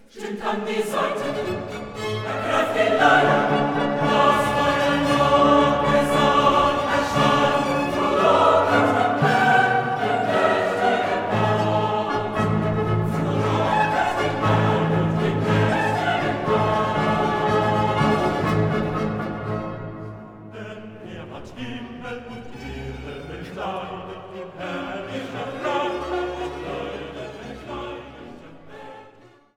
stimmt an die Seite, ergreift die Leier, das Feuer Gesang erscheint, frohlockend den mächtigen Band, frohlockend den mächtigen Band. Denn hat Himmel und Erde bekleidet,